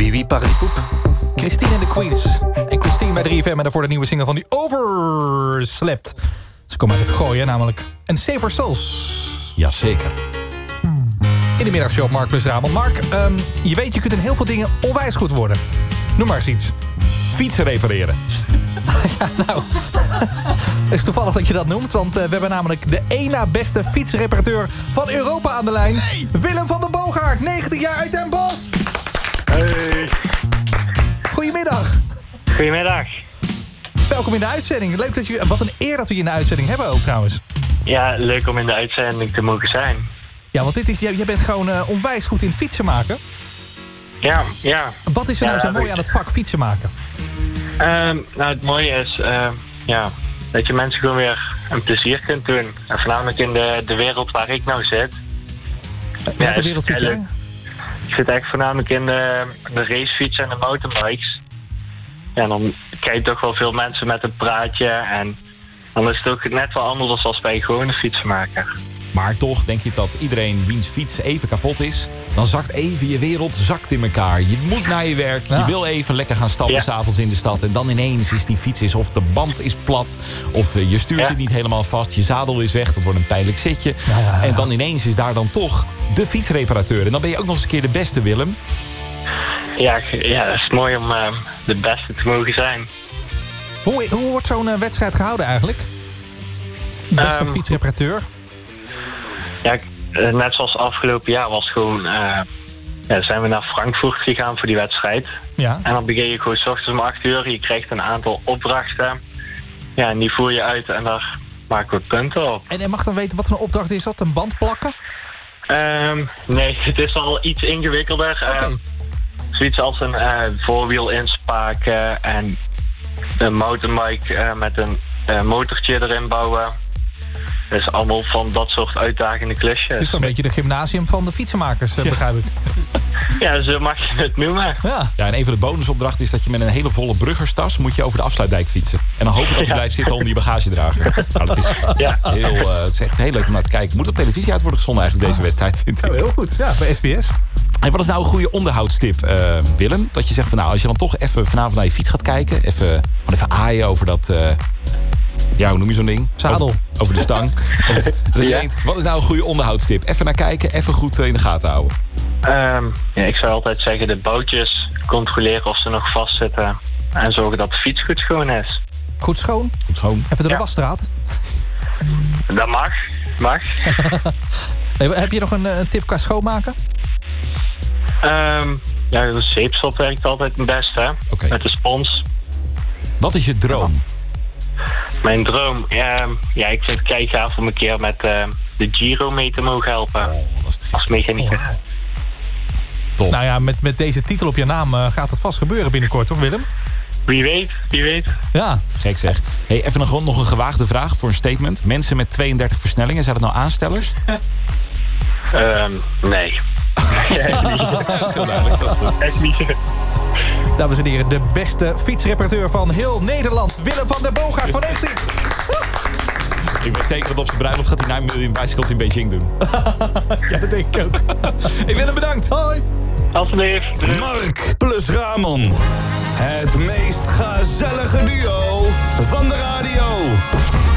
Wie Paradipoep. Christine en de Queens. En Christine bij 3FM en daarvoor de nieuwe single van die Overslept. Ze komen uit het gooien namelijk. En Save Our Souls. Jazeker. In de middagshow op Mark plus Ramon. Mark, je weet, je kunt in heel veel dingen onwijs goed worden. Noem maar eens iets. Fietsen repareren. Ja, nou, het is toevallig dat je dat noemt, want we hebben namelijk de één na beste fietsreparateur van Europa aan de lijn. Nee. Willem van der Boogaard, 19 jaar uit Den Bosch. Hey. Goedemiddag. Goedemiddag. Welkom in de uitzending. Leuk dat wat een eer dat we je in de uitzending hebben ook trouwens. Ja, leuk om in de uitzending te mogen zijn. Ja, want jij bent gewoon onwijs goed in fietsen maken. Ja. Wat is er nou zo mooi aan het vak fietsen maken? Nou, het mooie is dat je mensen gewoon weer een plezier kunt doen. En voornamelijk in de wereld waar ik nou zit. Welke wereld zit jij? Ik zit echt voornamelijk in de racefietsen en de mountainbikes. Ja, dan krijg je toch wel veel mensen met een praatje. En dan is het ook net wel anders dan bij gewoon een fietsenmaker. Maar toch denk je dat iedereen wiens fiets even kapot is, dan zakt even je wereld in elkaar. Je moet naar je werk, je wil even lekker gaan stappen 's avonds in de stad. En dan ineens is die fiets of de band is plat, of je stuur zit niet helemaal vast, je zadel is weg, dat wordt een pijnlijk zitje. Ja. En dan ineens is daar dan toch de fietsreparateur. En dan ben je ook nog eens een keer de beste, Willem. Ja, het is mooi om de beste te mogen zijn. Hoe wordt zo'n wedstrijd gehouden eigenlijk? Beste fietsreparateur? Ja, net zoals afgelopen jaar was gewoon... zijn we naar Frankfurt gegaan voor die wedstrijd. Ja. En dan begin je gewoon 's ochtends om 8 uur. Je krijgt een aantal opdrachten. Ja, en die voer je uit en daar maken we punten op. En je mag dan weten wat voor een opdracht is dat? Een band plakken? Nee, het is al iets ingewikkelder. Okay. Zoiets als een voorwiel inspaken en een mountainbike met een motortje erin bouwen. Dus allemaal van dat soort uitdagende klusjes. Het is een beetje de gymnasium van de fietsenmakers, begrijp ik. Ja, zo mag je het noemen. Ja, en een van de bonusopdrachten is dat je met een hele volle bruggerstas moet je over de afsluitdijk fietsen. En dan hoop je dat je blijft zitten onder die bagagedrager. Nou, dat is het is echt heel leuk om naar te kijken. Moet op televisie uit worden gezonden eigenlijk deze wedstrijd, vind ik. Oh, heel goed, ja, bij SBS. En wat is nou een goede onderhoudstip, Willem? Dat je zegt van als je dan toch even vanavond naar je fiets gaat kijken, even aaien over dat... hoe noem je zo'n ding? Zadel. Over de stang. Dat je denkt, wat is nou een goede onderhoudstip? Even naar kijken, even goed in de gaten houden. Ik zou altijd zeggen, de boutjes controleren of ze nog vastzitten. En zorgen dat de fiets goed schoon is. Goed schoon? Goed schoon. Even door de wasstraat? Dat mag. Heb je nog een tip qua schoonmaken? De zeepsop werkt altijd het beste, hè? Okay. Met de spons. Wat is je droom? Mijn droom? Ik vind het kei gaaf om een keer met de Giro mee te mogen helpen. Als mechanieker. Wow. Top. Nou ja, met deze titel op je naam gaat het vast gebeuren binnenkort, toch Willem? Wie weet. Ja. Gek zeg. Hey, even nog een gewaagde vraag voor een statement. Mensen met 32 versnellingen, zijn dat nou aanstellers? Nee. Dat is heel duidelijk, dat is goed. Echt niet. Dames en heren, de beste fietsreparateur van heel Nederland. Willem van der Boogaard van 19. Ik weet zeker dat op zijn bruiloft gaat hij naar Million Bicycles in Beijing doen. Ja, dat denk ik ook. Ik Willem, bedankt. Hoi. Alsjeblieft. Mark plus Ramon. Het meest gezellige duo van de radio.